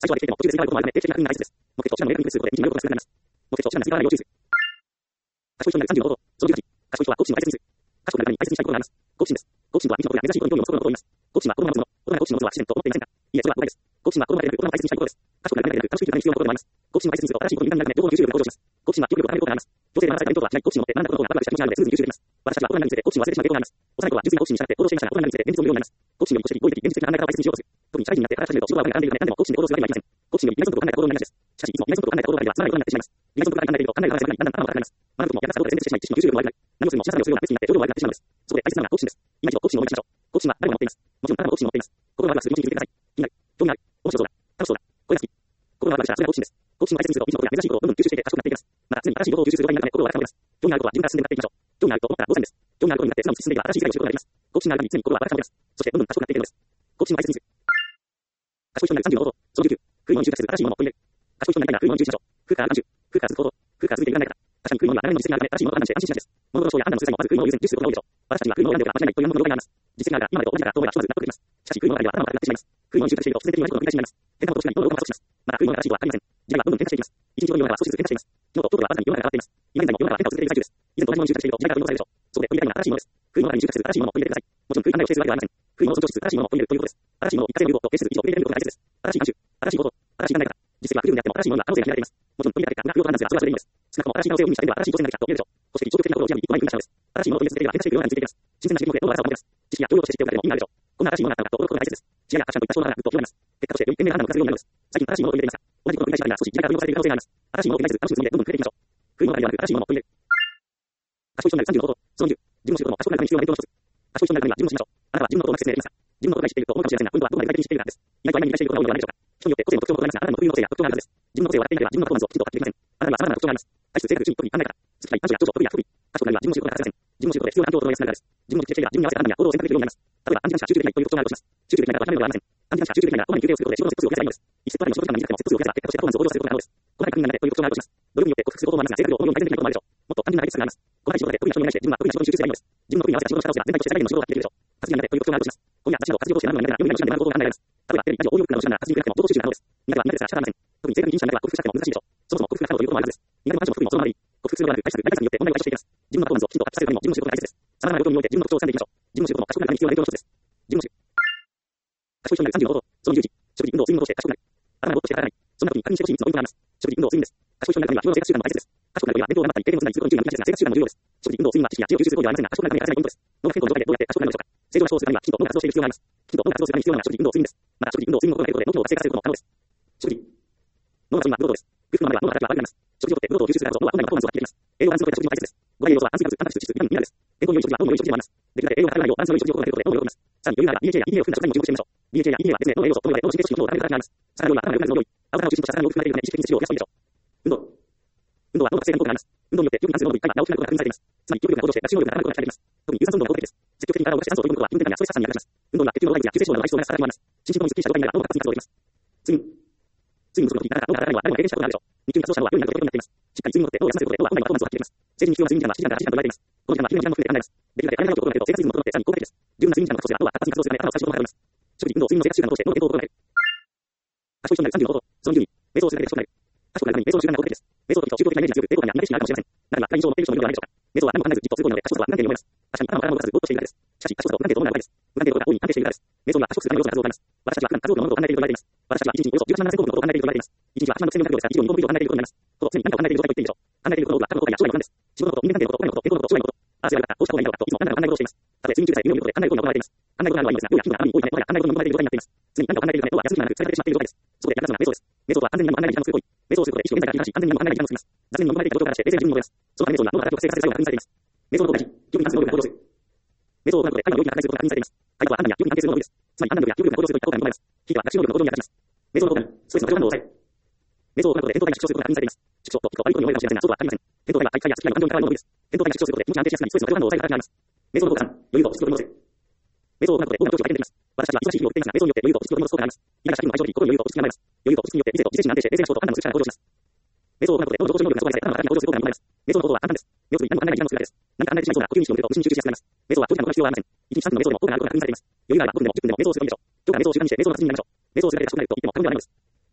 最初はできても途中で追加をあるため、定期的な確認が大切です。目的と手段の明確にすることで、意味の要素が少なくなります。目的と手段の追加を要求する。賢い人になるさんじゅうの方法。そのじゅうはち。賢い人は好奇心を大切にする。賢くなるために大切にしたいことがあります。好奇心です。好奇心とは未知のことや珍しいことに興味を持つことのことを言います。好奇心は子供が持つもの。大人が好奇心を持つのは自然と思っていませんか？いえ、それは誤解です。好奇心は子供が得る大人が大切にしたいことです。賢くなるために楽しく生きるために必要なことでもあります。好奇心を大切にすると新しいことに敏感になるため情報の吸収力が向上します。好奇心は記憶力を高めることがあります。女性で話された勉強とは違い、好奇心を持って何だことがあるかした気持ちがあるので、すぐに吸収できます。私たちは大人になるにつれて好奇心を忘れてしまう傾向があります。幼い頃は純粋な好奇心に従って行動していましたが、大人になるにつれて現実を見るようになります。好奇心より個人的、合理的、現実的な考え方を大切にしようとする。特に社会人になってから始めると仕事はうまくいかないので、何でも好奇心で行動するわけにはいきません。好奇心より未来のことを考えた行動になりがちです。しかし、いつも未来のことを考えた行動があれば、つまらないことになってしまいます。未来のことが考えていると考えが長くなり、だんだん頭が固まります。学ぶときもやらかしたことで全然してしまい、知識の吸収力も悪くなり、何をするもしなされをするようなペースになって情報が悪くなってしまうのです。そこで大切なのは好奇心です。今一度好奇心を思い出しましょう。好奇心は誰もが持っています。もちろんあなたも好奇心を持っています。心があるはず、自分に聞いてください。気になる、興味ある、面白そうだ、楽しそうだ、これが好き。心があるはず、それが好奇心です。好奇心を大切にすると、未知のことや珍しいことをどんどん吸収していって賢くなっていきます。また、常に新しい情報を吸収することになるため、心を改めます。興味があることは自分から進んで向かっていきましょう。興味があると思ったらごさんです。興味があることになって、素直に進んでいけば新しい世界を知ることができます。好奇心があるために常に心は改めます。そして、どんどん賢くなっていくのです。好奇心を大切にする。賢い人になるさんじゅうの方法。そのじゅうきゅう。空にを集中する新しいものを取り入れる。賢い人になりたいなら空にを集中しましょう。空からさんじゅう。空から続く行動。空から続いていらないから。確かに空には長年の実績があるため、新しいものを判断して安心しがちです。物事の勝利や判断の強さにもまず空のを優先に重視することが多いでしょう。私たちは空のを選んでおけば間違いないというものがあります。実績があるから今までと同じだからどうやらひとまず納得できます。しかし空のあたりは頭が悪くなってしまいます。空のに集中していると必然的に同じことの繰り返しになります。変化のことしないどんどん多くなってします。また空の中らしいことはありません。時代はどんどん変化していきます。一日ごとに世の中は少しずつ変化しています。昨日と今日とはわずかに世の中が変わっています。今現在も世の中は変化を続けている最中です。以前と同じものに集中していると時代が取り戻されるでしょう。そこで取り入れたいのは新しいものです。空の中に集中する新しいものを取り入れてください。もちろん空間内を制するわけではありません。空のを尊重しつつ新しいものを取り入れるということです。新しいものを一回流行と定せず以上取り入れることが大切です。新しい慣習、新しい行動、新しい考え方、実績は不十分であっても新しいものは可能性が開いています。もちろん取り入れた結果が不要と判断すればそれはそれでいいのです。少なくとも新しい可能性を意味した点では新しい挑戦ができたと言えるでしょう。そして消極的なことを自由に一個前に踏み出したのです。新しいものを取り入れ続ければ変化していく世の中についていきます。新鮮な刺激目でどう荒さを持てます。知識や教養として知っておくだけでも意味があるでしょう。こんな新しいものがあったのかと驚くことが大切です。試合やアクションといった小ながらぐっと広がります。結果としてより賢明な判断をするようになるのです。最近新しいものを取り入れていますか？同じことを繰り返したら少し時代が取り戻されている可能性があります。新しいものを取り入れず楽しむつもりでどんどん増えていきましょう。空の中ではなく新しいものを取り入れる。賢い人になるさんじゅうの方法。そのじゅう。自分の仕事も賢くなるために必要な勉強の一つ。賢い人になるためには自分のしましょう。あなたは自分のことをうまく説明できますか？自分のことが知っていると思うかもしれませんが、本当はどこまで具体的に知っているからです。意外と曖昧に理解していることが多いのではないでしょうか。人によって個性の特徴も異なりますが、あなたの特有の個性や特徴があるはずです。自分の個性を分かっていなければ自分のパフォーマンスをきちんと発揮できません。あなたには様々な特徴があります。体質、性格、趣味、特技、考え方、好き嫌い、短所や長所、得意や不得意。賢くなるには自分の仕事が欠かせません。自分の仕事で必要な環境を整えやすくなるからです。自分の知識的な自分に合わせた判断や行動を選択できるようになります。例えば、短時間しか集中できないという特徴があるとします。集中できないから諦めるのではありません。短時間しか集中できないなら、こまめに休憩をすることで仕事の節数を減らせばいいのです。一節あたりの仕事時間が短くても節数を減らせば結果としてパフォーマンスを向上することが可能です。この確認がないという特徴があるとします。努力によって克服することもありますが、性格上思うように改善できないこともあるでしょう。もっと単純な解決策があります。この仕事で得意な人に対して自分は得意な仕事に集中すればいいのです。自分の得意に合わせた仕事の仕方をすれば全体として最大限の仕事ができるでしょう。活字になってという特徴があるとします。今夜私など活字を通して何度もやりながら夢にの時間で学ぶことが考えられます。例えばテレビ、ラジオ、オーディオブックなどの手段なら活字にくなくても同時集中が可能です。苦手は苦手ですが仕方ありません。特に正確に認識しながら克服しなくても難しいでしょう。そもそも克服不可能ということもあるはずです。苦手なマンションも得意もそのままでいい。克服するのではなく、大作、大作によって問題を解消していきます。自分のパフォーマンスをきちんと発揮させるためにも自分の仕事が大切です。様々な状況において自分の特徴を掴んでいきましょう。自分の仕事も賢くなるために必要な勉強の一つです。自分の仕賢い人になるさんじゅうの方法。そのじゅういち。食事、運動、睡眠を通して賢くなる。頭がぼーっとして働かない。そんな時に確認してほしいみっつのポイントがあります。食事、運動、睡眠です。賢い人になるためには日頃の生活習慣も大切です。賢くなるには勉強を頑張ったり、経験を積んだりすることに十分な大切ですが、生活習慣も重要です。食事、運動、睡眠は知識や知を吸収することではありませんが、賢くなるためには欠かせないポイントです。脳が健康の状態でどうやって賢くなるのでしょうか。正常な思考をするためにはきちんと脳が活動している必要があります。きちんと脳が活動するために必要なのは食事、運動、睡眠です。また食事、運動、睡眠を行うことで脳機能が活性化することも可能です。食事。脳がそんなブロードです。グフのまでは脳が働きは悪くなります。食事をとってブロードを吸収するからこそ脳は本来のパフォーマンスを発揮できます。栄養バランスのとって食事も大切です。ご飯栄養素は炭水化物、タンパク質、脂質、ビタミン、ミネラルです。健康に良い食事は脳の良い食事でもあります。できるだけ栄養が偏らないようバランスの良い食事を心がけることで脳が喜びます。さらに余裕があれば ビーエイチエー や イーディーエー を含んだ食材にも注目してみましょう。ビーエイチエー や イーディーエー は別名脳の栄養素と呼ばれ、脳の神経組織の脳を高める働きがあります。さらに余裕は頭が良くなるの良い。青魚を中心とした魚を含まれているため意識的に摂取を増やすといいでしょう。運動。運動は脳の活性化に効果があります。運動によって記憶に関する脳の一回が直くなることが確認されています。つまり記憶力が向上して学習能力が上がることが期待できます。特に有酸素運動が効果的です。積極的に体を動かして酸素を取り込むことは気分転換やストレス発散に役立ちます。運動は血流の動物や急性症などの排出を減らす働きもあります。心身ともにすっきりした状態になれば脳が活発に活動できます。睡眠。睡眠をするとき、なかなか脳が働かないのは誰もが経験したことがあるでしょう。日中に活動した脳は夜になると良くなっています。しっかり睡眠をとって脳を休ませることで脳は本来のパフォーマンスを発揮できます。成人に必要な睡眠時間はしちじかんからはちじかんと言われています。この時間は昼の時間も含めて考えます。できるだけ体のことを考えると生活リズムを整ってさらに効果的です。十分な睡眠時間の確保では脳は活発に活動するため頭を使う仕事が変わります。食事、運動、睡眠の生活習慣を通して脳の健康を整える。賢い人になるさんじゅうの方法。そのじゅうに。瞑想をするだけで賢くなる。賢くなるために瞑想の習慣が効果的です。瞑想と宗教的なイメージが強く、抵抗感や苦手意識があるかもしれません。ならば、会員上のページを見るのではないでしょうか。瞑想は何も考えずじっとすることなので、賢さとは無関係に思います。確かに頭を体を動かさずぼーっとしているからです。しかし、賢さと無関係と主な場合です。無関係ということが大いに関係しているからです。瞑想には賢くするための要素が数多くあります。私たちは普段数多くの物事を考えていると言われています。私たちは一日におよそじゅうはちまんななせん項のことを考えていると言われています。一日ははちまんろくせんにひゃくびょうですから、以上に日本語ビデオを考えていることになります。ほぼ常に何かを考えている状態と言っていいでしょう。考えていることは過去のことや将来の不安です。仕事のこと、人間関係のこと、親のこと、健康のこと、将来のこと、ああすればよかった、こうした方がいいのかといつも何らかの考え事をしています。たとえ睡眠中でさえ夢を見ることで考えることが行われています。考えることがあるのはいいのですが、どうやら気分がある意味多いため、もはや考えることに逃れている状態になっています。常に何かを考えているため、脳は休みがなく疲れてしまっている状態です。そこで役立つのは瞑想です。瞑想とは安全に何も考えない時間を作る行為。瞑想をすることで意識を現在から切り離し、安全に何も考えない時間を作ります。雑念に飲まれていた状況からして冷静な自分を覚えます。そのため瞑想には脳の働きを活性化させる作用が確認されています。瞑想の効果いち、記憶に関する能力が向上する。瞑想を行うことで体の領域が拡大することが確認されています。回答は判断や記憶に関係する能力です。つまり判断力や記憶力が向上するといった効果が見込まれます。ひいては学習能力の向上に役立ちます。瞑想の効果に、ストレスの過剰反応を抑える。瞑想を行うことで、転倒回が縮小することが確認されています。縮小と聞くと悪いことに思えるかもしれませんが、そうとは限りません。転倒回は体育会やスキルの環境に関わるものです。転倒回が縮小することで気持ちが安定しやすくなり、ストレスの過剰反応を抑える働きがあります。瞑想の効果さん、余裕と落ち着くを取り戻せる。瞑想を行うことで脳の長所を改善できます。私たちは忙しい日々を送っていますが、瞑想によって余裕と落ち着くを取り戻す効果があります。胃がした日々の対処に心の余裕と落ち着きが生まれます。余裕と落ち着きによって理性と自制心が安定して冷静な思考と判断のする力が向上します。瞑想を行うことで脳の情報処理能力が阻害され、頭の働きが向上する効果が見込まれます。瞑想の方法は簡単です。目をつぶり何も考えない時間の作り方です。何か考えてしまいそうな呼吸に意識を向けると無心に集中しやすくなります。瞑想は長時間の必要はありません。一日さんじの瞑想でも効果があることが確認されています。余裕があればごふんでもじゅっぷんでも瞑想をするといいでしょう。長時間瞑想を習慣にして瞑想の達人になりましょう。瞑想をするだけで賢くなると言っても過言ではないのです。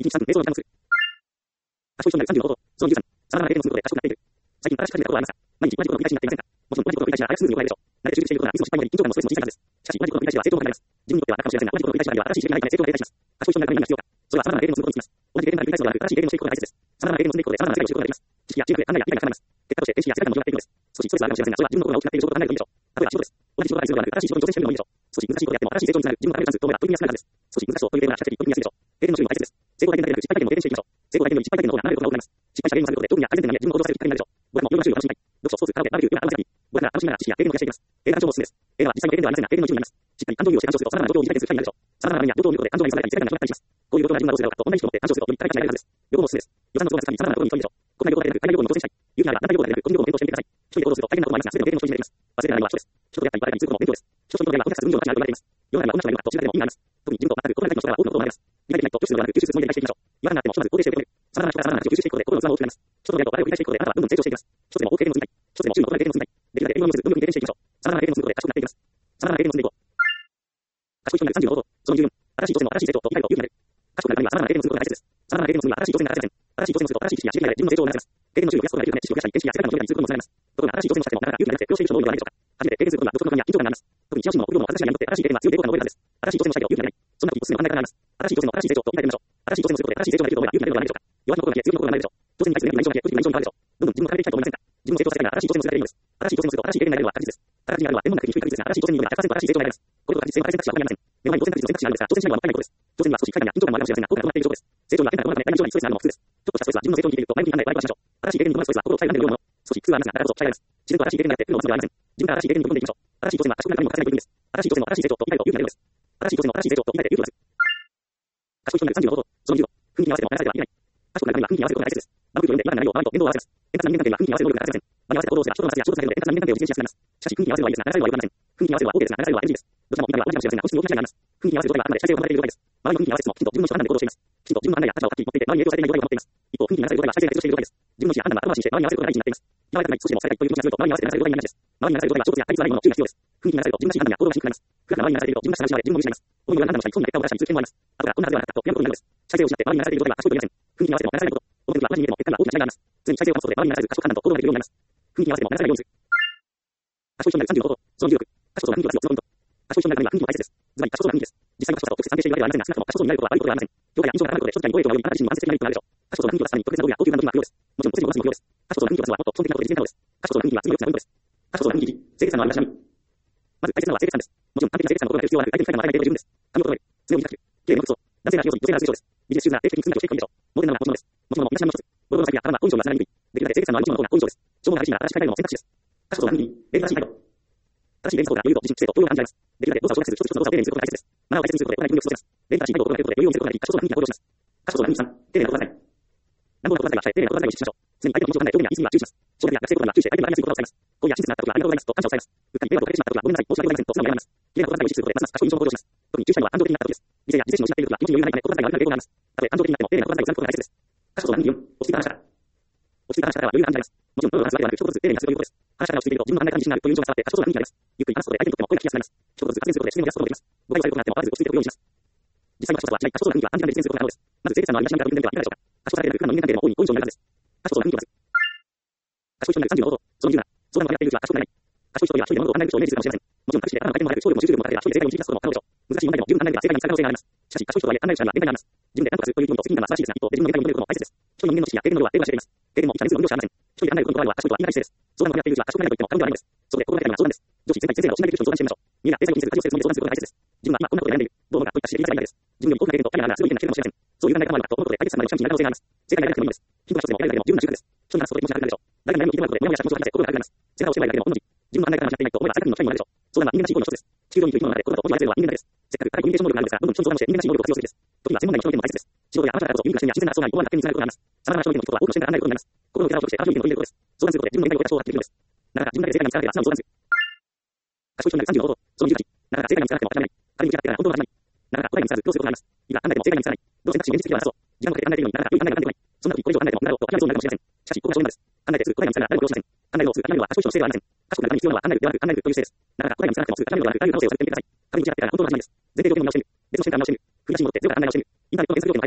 いちにちさんぷん瞑想の時間をする。賢い人になるさんじゅうの方法。そのじゅうさん。さまざまな経験をすることで賢くなっている。最近新しく始めたことはありますか？毎日同じことの繰り返しになっていませんか？もちろん同じことの繰り返しはあやすぐに怒られるでしょう。慣れて集中していることがいつも失敗より緊張感もストレスも小さいはずです。しかし同じことの繰り返しは成長を高めます。自分にとっては楽かもしれませんが、同じことの繰り返しは新しい刺激がないため成長が停滞します。賢い人になるために何が必要か。それは様々な経験をすることにつきます。同じ経験が繰り返すのではなく、新しい経験をしていくことが大切です。様々な経験を積んでいくことで様々な世界を知ることができます。知識や知力で考えや理解が深まります。結果として知識や世界が広がっていくのです。少しストレスはあるかもしれませんが、それは自分の心が大きくなっている証拠と考えるといいでしょう。例えば仕事です。同じ仕事がするのではなく、新しい仕事に挑戦してみるのもいいでしょう。少し難しいことをやっても新しい成長につながる自分のためのチャンスと思えば取り組みやすくなるはずです。少し難しそうという点は比較的取り組みやすいでしょう。経験の種類も大切です。成功体験だけでなく失敗体験も経験していきましょう。成功体験より失敗体験の方が学べることが多くなります。失敗した経験をすることで特に改善点が見え自分を脅されるきっかけになるでしょう。僕らもいろんな種類を楽しみたい。読書、スポーツ、カラオケ、バーベキュー、ヨガ、アロマセラピー。僕らが楽しみながら知識や経験を増やしていきます。映画の情報をおすすめです。映画は実際の経験ではありませんが、経験の一部になります。しっかり感情移入をして鑑賞すると様々な状況を疑似体験する機会になるでしょう。様々な場面や状況を見ることで感情が揺さぶられたり世界が広がったりします。こういう状況が自分がどうするのかとオンライン式を持って感情するとより高い価値が得られるはずです。両方もおすすめです。予算の都合がつかみ様々なことに挑んでいいでしょう。国内旅行だけでなく海外旅行にも挑戦したい。勇気があれば団体旅行だけでなく個人旅行も検討してみてください。一人で行動すると大変なこともありますが、全ての経験の一つになります。忘れられないのは人です。人と出会ったり誰かに通ることも勉強です。人と人と出会いは顧客数運用の価値が生まれています。世の中にはこんな人がいるかと知るだけでも意味があります。特に自分と全く異なる人から多くのことを学びます。理解できないと拒否するのではなく吸収するつもりで理解していきましょう。違和感があってもひとまず肯定して受け止める。様々な人から様々な話を吸収していくことで心の器も大きくなります。人と出会いと場を繰り返していくことであなたはどんどん成長していきます。一つでも多く経験を積みたい。一つでも周囲の異なる経験を積みたい。できるだけ栄養にせず、どんどん経験していきましょう。様々な経験をすることで賢くなっていきます。様々な経験を積んでいこう。賢い人になるさんじゅうの方法。そのじゅうよん。新しい挑戦の新しい成長と理解と勇気になる。賢くなるためには様々な経験をすることが大切です。様々な経験を積むには新しい挑戦が欠かせません。新しい挑戦をすると新しい知識や知識が自分の成長を促せます。経験の種類を増やすことができるため知識を増やしたり、見識や世界の広がりにすることにもつながります。ところが新しい挑戦をしたってもなかなか勇気がなくて苦労している人も多いのではないでしょうか。初めて経験することには独特の不安や緊張感があります。特に一押しの臆病の恥ずかしがりにとって新しい経験は強い抵抗感を覚えるはずです。新しい挑戦をしたいと勇気がない。そんな時におすすめの考え方があります。新しい挑戦の新しい成長と理解できましょう。新しい挑戦をすることで新しい成長ができると思えば勇気が出るのではないでしょうか。弱気の心が消え、強気の心が生まれるでしょう。挑戦に対する何か印象が消え、ポジティブな印象に変わるでしょう。どんどん自分を変えていきたいと思いませんか。自分を成長させたいなら新しい挑戦をするだけでいいのです。新しい挑戦をすると新しい経験になれるのは確実です。確実になるのは天文学に低い確率ですが、新しい挑戦によるひゃくパーセント新しい成長になります。これと確実性の改善択肢は他にありません。目の前に当選確率の選択肢があるのですが、挑戦しないのはもったいないことです。挑戦には少し不快感や緊張感もあるかもしれませんが、多くが止まっている証拠です。成長には変化がどうなるか内面上にストレスがあるのも普通です。ちょっとしたストレスは自分の成長に効いていると前向きに考え前向きにしましょう。新しい経験に伴うストレスは心を鍛えられるようなもの。少し苦痛はありますが、だからこそ鍛えられます。自然と新しい経験になって苦労をするのではありません。自分から新しい経験に飛んでいきましょう。新しい挑戦は賢くなるためにも欠かせない部分です。新しい挑戦の新しい成長と理解と勇気が出るのです。新しい挑戦の新しい成長と理解で勇気を出す。賢い人になるさんじゅうの方法。そのじゅうご。雰囲気に合わせても話されてはいけない。賢くなるためには雰囲気に合わせることが大切です。場向きを読んで違和感がないよう周りと言動を合わせます。円滑な人間関係には雰囲気に合わせる能力が欠かせません。場に合わせた行動をすれば人との話や仕事されるので円滑な人間関係を実現しやすくなります。しかし雰囲気に合わせるはいいですが、流されるは良くありません。雰囲気に合わせるは OK ですが、流されるは エヌジー です。どちらもいいかもしれませんが、本質に大きな違いがあります。雰囲気に合わせる状態はあくまで主体性を保たれている状態です。周りの雰囲気に合わせつつも、きちんと自分の意思を判断で行動しています。きちんと自分の判断や立場をはっきり持っていて、周りに影響されていない状態を持っています。一方、雰囲気に流される状態は主体性が欠如している状態です。自分の意思や判断は後回しにして周りに合わせることが大事になっています。嫌われたくない、少しでもされたいという気持ちが強いと、周りに合わせて流される状態になります。周りに流される状態は衝突や対立はないものの注意が必要です。雰囲気に流されると自分らしい判断や行動がしにくくなります。不可が周りに流されていると自分らしさが失われ、自分も見失います。思いや判断をしたり、損に結果を出したりする危険もあります。あとからこんなはずではなかったと悔やむことになるのです。主体性を失って周りに流されている状態は賢いと言えません。雰囲気に合わせても流されないこと。表向きは同じに見えても結果が大きな違いがあります。常に主体性を保つことで周りに流されず賢く判断と行動ができるようになります。雰囲気に合わせても流されないようにする。賢い人になるさんじゅうの方法。そのじゅうろく。賢さとは雰囲気を出すよっつのポイント。賢い人になるためには雰囲気も大切です。つまり賢さとは雰囲気です。実際の賢さと直接関係しているわけではありませんが、少なくとも賢そうになることは悪いことではありません。評価や印象が高まることで人々に良いと思うようにあなた自身も間接的なメリットがあるでしょう。賢さと雰囲気を出すために特別な道具や高級な道具が必要です。もちろん個人の話も必要です。賢さと雰囲気を出すのはもっと基本的なことで実践可能です。賢さと雰囲気は次のよっつのポイントです。賢さと雰囲気いち、清潔さのある身だしなみ。まず大切なのは清潔さです。もちろん完璧な清潔さのことが必要はなく、相手に不快感を与えない程度十分です。髪を整える。爪を短く。綺麗な服装。男性が着ように女性が涼しいです。ビジネスシューズなら定期的に通勤をしていくべきでしょう。モデルなのはもちろんです。もちろん身だしなみの一つ。ボロボロの財布や頭は好印象にならないにくい。できるだけ清潔さのある衣装の方が好印象です。消耗が激しいなら新しい海外の選択肢です。賢さと雰囲気に、礼儀正しい態度。正しい礼儀作法が余裕と自信、知性と動揺を感じられます。できるだけ動作を省略せず、一つ一つの動作を丁寧にすることが大切です。マナーを大切にすることで、行いに分を育てます。礼儀正しい態度を心がけることで余裕を見せることができ、賢さと雰囲気が向上します。賢さと雰囲気さん、丁寧な言葉遣い。乱暴な言葉遣いは控え、丁寧な言葉遣いを意識しましょう。常に相手の気持ちを考え、表現や言い過ぎは注意します。省略や学生言葉は注意して相手に分かりやすい言葉を使います。恋や親切なった時はありがとうございますと感謝を伝えます。うっかり迷惑をかけてしまった時はごめんなさい、申し訳ございませんと素直に謝ります。綺麗な言葉遣いを意識することで、ますます賢い印象を向上します。特に注意したいのは感情的になった時です。理性や自制心を失っている時は気持ちに余裕がないため言葉遣いが悪くなる傾向があります。たとえ感情的になっても丁寧な言葉遣いを使うことが大切です。賢さと雰囲気よん、落ち着いた話し方。落ち着いた話し方は余裕が感じられます。もちろん声を話すわけではなく、一言ずつ丁寧に話すということです。話し方が落ち着いていると自分の考え方に自信があるという印象が伝わって賢そうな雰囲気があります。ゆっくり話すことで相手にとっても声が聞きやすくなります。一言ずつ発言することで自然に出すことができます。誤解をされることがあっても慌てず落ち着いておくようにします。実際の賢さは違い、賢そうな雰囲気は短時間で実践することが可能です。まず清潔さのある身だしなみから取り組んでみてはいかがでしょうか。賢さだけでなく普段の人間関係でも大いに好印象になるはずです。賢そうな雰囲気を出す。賢い人になるさんじゅうの方法。そのにじゅうなな。相談をやっているうちは賢くなれない。賢い人には一人で物事を考えることをイメージするかもしれません。もちろんタクシーで頭の回転も早く、勝利も集中力も高いから一人で正解を導き出すことも可能でしょう。難しい問題でも十分考えれば正解につながる可能性があります。しかし賢い人とはいえ考える手段が限界があります。自分で何とかするという気持ちと責任感は素晴らしいですが、一方で自分の限界を認めることも大切です。一人の人間の知識や経験の量は定番しています。経験も一人の運動しかありません。一人で考えることにこだわるのは賢い人は言い難い姿勢です。相談をやっているうちは賢くなれないと言っても過言ではないのです。そこで心がけたいのは相談です。上司、先輩、先生など信頼できる人に相談してみましょう。みんな冷静に気づく価値を設定するつもりで相談することが大切です。自分は今こんなことで悩んでいる。どう思うかといった指摘が言いたいです。自分より大きな経験とキャリアがある強い意見が聞けるかもしれません。そういう考え方もあるかと思うことで解決策まで一緒になる可能性があります。正解が出なくてもいいのです。ヒントが一つでも得られるだけでも十分な収穫です。人に話すことで気持ちが軽くなるでしょう。誰が悩みを聞いてもらうことでモヤモヤした気持ちを感じて心が軽くなります。背中を押してもらえるだけでも同じ。自分の考え方が間違っていないと思えば再確認の機会にもなるでしょう。相談は人間らしい行為の一つです。地球上にいる生き物の中で心と文字を合わせるのは人間だけです。せっかく高いコミュニケーション能力があるのですが、どんどん人に相談をして人間らしい能力を活用するべきです。時には専門外の人の意見も大切です。仕事やアマチュアだからこそ耳が視点や自然な発想が思わぬ発見につながることがあります。様々な人の意見を聞くことは多くの視点から考えることになります。心の手を広くして他の人の意見を入れることです。相談することで自分の限界を超えた人を発揮できるのです。なかなか自分だけで正解が見つからないから素直に相談する。賢い人になるさんじゅうの方法。そのにじゅうはち。なかなか正解が見つからなくても諦めない。仮に向き合ってから本当の始まり。なかなか答えが見つからずどうすることがあります。いざ考えても正解が見つからない。どう選択肢に現実的ではなさそう。時間をかけて考えているのになかなか良い考えが出てこない。そんな時これ以上考えても無駄だろうと諦めそうになるかもしれません。しかしここが正念場です。考えてすぐ答えが見つからない誰も苦労しません。考えをすぐ諦めるのは賢い人のせいではありません。賢くなるために必要なのは考えるではなく考えるという姿勢です。なかなか答えが見つからなくてもすぐ諦めるのではなく、考える可能性を探ってみてください。仮に向き合ってから本当の始まりです。前提条件を見直してみる。別の視点から見直してみる。振り出しに戻ってゼロから考え直してみる。インターネットの検索条件を変えてみる。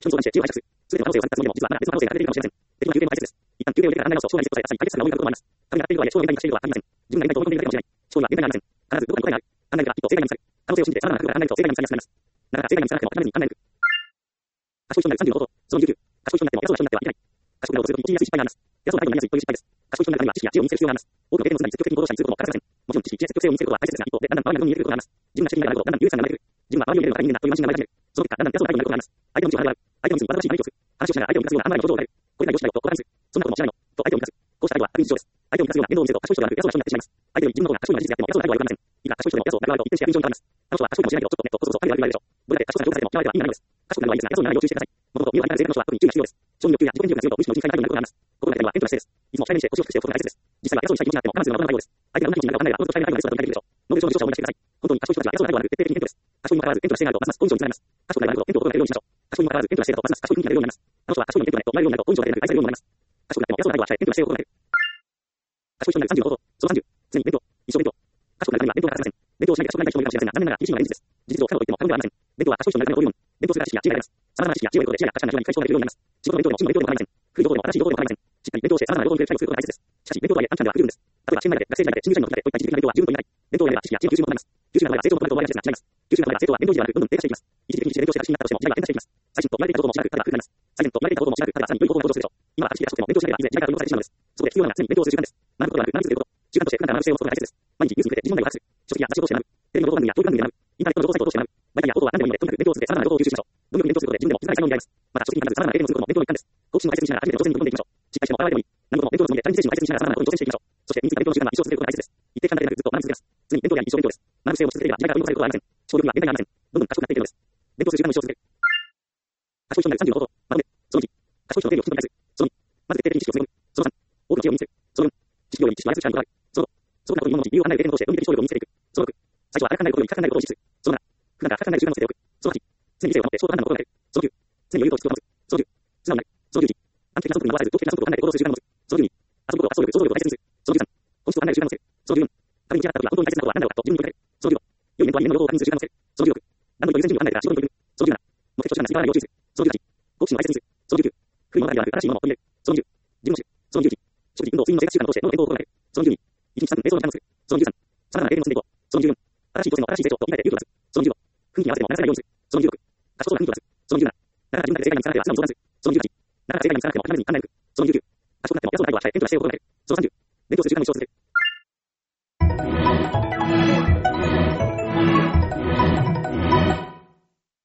競争関係、使用解釈す。すべての可能性を探すつもりでも、実はまだ別の可能性が隠れているかもしれません。敵は有限の解説です。一旦、休憩を入れてから考え直すと、将来について答えやすい解決策が思い浮かぶと思います。壁があっているとはいえ、将来何かしているとは限りません。自分がやりたいと思っているだけかもしれない。将来は限界がありません。必ずどこかに答えがある。考えるから、一歩正解に見つかる。可能性を信じて、さまざまな工夫から考えると正解が見つかりやすくなります。だから正解が見つからなくても、諦めずに考える。賢い人になるさんじゅうの方法。そのにじゅうきゅう。賢い人になっても偉そうな人になってはいけない。賢くなろうとすると、陥りやすい失敗があります。偉そうな態度になりやすいという失敗です。賢い人になるためには知識や知恵を身につける必要があります。多くの経験を積んだり、積極的に行動したりすることも欠かせません。もちろん知識、知恵、積極性を身につけることは大切ですが、一方で、だんだん周りの目に見えてくることがあります。自分が主義になるほど、だんだん優越感が生まれてくる。自分は周りを見れるのが他人間だという慢心が生まれ始める。その結果、だんだん偉そうな態度になることがあります。相手の道を払う。相手の道に素晴らしい話をする。話をしながら相手を満たすようなあんまりの表情を変える。これが良しだよと心にする。そんなこともしないのと相手を満たす。こうした態度はある意味上です。相手を満たすような言動を見せると賢い人ではなく、偉そうな人になってしまいます。相手より自分の方が賢いのは事実であっても、偉そうな態度は良くありません。いいが、賢い人でも偉そうな態度はあると一定して悪印象になります。あの人は賢いかもしれないけど、ちょっとねと、こそこそ彼が悪いでしょう。どれだけ賢さが評価されても嫌われては意味がないのです。賢くなるはいいですが、偉そうにならないよう注意してください。もともと身を張りながら正解の人は特に注意が必要です。承認欲求や自己顕示欲が強いと無視の人間態度になることがあります。心の中にはエントラスです。いつも控えめにして腰を低くしておくことが大切です。実際は偉そうにしたい気持ちになっても我慢するのは悪いようです。相手がどんな気持ちになるか分からないが、もっと控えめな態度が理想だと理解できるでしょう。ノーベル賞の受賞者を思い出してください。本当に賢い人たちは偉そうな態度はなく、徹底的にエントです。賢いにもかかわらずエントラしていないと、ますます根性につながります。賢くなるほどエントを心がけるようにしましょう。賢いにもかかわらずエントラしていると、ますます賢い雰囲気が出るようになります。あの人は賢いのにエントラと言われるようになると、根性だけでなく愛されるようになります。賢くなっても偉そうな態度は控えエントラしていることがない。賢い人になるさんじゅうの方法。そのさんじゅう。常に勉強。一生勉強。賢くなるためには勉強が欠かせません。勉強をしないで賢くなりたい人もいるかもしれませんが、残念ながら厳しいのが現実です。事実上不可能と言っても過言ではありません。勉強は賢い人になるための登竜門。勉強するから知識や知恵が得られます。様々な知識や知恵を得ることで視野や価値観が非常に解消できるようになります。仕事の勉強でも真の勉強でも構いません。古い情報でも新しい情報でも構いません。しっかり勉強して様々な情報を入れる機会を作ることが大切です。しかし、勉強とはいえ短期間では不十分です。例えば、試験内で学生時代で新入社員の時でといった一時的な勉強は十分と言えない。勉強をやれば知識や知恵の吸収も行います。吸収などが成長のためと思われがちですが違います。吸収などが成長は伝統時ではなくどんどん低下していきます。一時的に必死で勉強して学習になったとしても時代は変化していきます。最新と言われていたこともしばらく彼は古くなります。最新と言われていたこともしばらく彼はさらに良い方法に向上するでしょう。今は知識が少しでも勉強しなければいずれ時代から取り残されてしまうのです。そこで必要なのは常に勉強する習慣です。学ぶことではなく学び続けること。習慣として普段から学ぶ姿勢を持つことが大切です。毎日ニュースに触れて自分の内容を把握する。書籍や雑誌を通して学ぶ。テレビの動画番組や教育番組で学ぶ。インターネットの情報サイトを通して学ぶ。媒体や報道は何でもいいので、とにかく勉強を続け、様々な情報を吸収しましょう。どんどん勉強することで自分でも気づかない才能に出会います。また、書籍に限らず様々な経験をすることも勉強の一環です。好奇心を大切にしながら初めて挑戦に挑んでいきましょう。失敗しても笑われてもいい。何事も勉強のつもりで他人自身を大切にしながら様々なことに挑戦していきましょう。そして、身についた勉強の習慣は一生続けることが大切です。一定期間だけでなくずっと学び続けます。常に勉強であり一生勉強です。学ぶ姿勢を続けていれば時代から取り残されることはありません。勝利には限界がありません。どんどん賢くなっていくのです。勉強する習慣を一生続ける。賢い人になるさんじゅうの方法。まとめ。そのいち。賢い人の定義をきちんと理解する。そのに。まず徹底的に知識を詰め込む。そのさん。多くの知恵を身につける。そのよん。知識量より知識を操る力にこだわる。そのご。そこなことに物のうち理由を考える経験を通して論理的思考力を身につけていく。そのろく。最初はあれ考えることより深く考えることを意識する。そのなな。普段から深く考える習慣をつけておく。そのはち。常に理性を持って勝負判断の心がける。そのきゅう。常に余裕と落ち着きを保つ。そのじゅう。素直になる。そのじゅういち。短期的な速度に合わせず長期的な速度を考えて行動する習慣を持つ。そのじゅうに。遊ぶことは発想力、想像力を大切にする。そのじゅうさん。本質を考える習慣をつける。そのじゅうよん。仮に嫌だった時は本当に大切なことは何だろうかと自分に問いかける。そのじゅうご。良い面と悪い面の両方を確認する習慣をつける。そのじゅうろく。何度も優先順位を考えてから仕事に取り組む。そのじゅうなな。目的と手段が過ぎからないよう注意する。そのじゅうはち。好奇心を大切にする。そのじゅうきゅう。古いものがある新しいものを取り入れる。そのにじゅう。自分の知る。そのにじゅういち。食事、運動、睡眠の生活習慣としてどの勉強を心がける。そのじゅうに。一日三分瞑想の時間を作る。そのじゅうさん。様々な経験を積んでいこう。そのじゅうよん。新しい挑戦の新しい成長と言い換えて勇気を出す。そのじゅうご。雰囲気に合わせても流さないようにする。そのじゅうろく。賢そうな雰囲気を出す。そのじゅうなな。だから自分だけ正解に見つからなければ素直に相談する。そのじゅうはち。だから正解に見つからなくても諦めずに考え抜く。そのじゅうきゅう。賢くなっても偉そうな態度は控えエントラしていることがない。そのさんじゅう。勉強する習慣を一生続ける。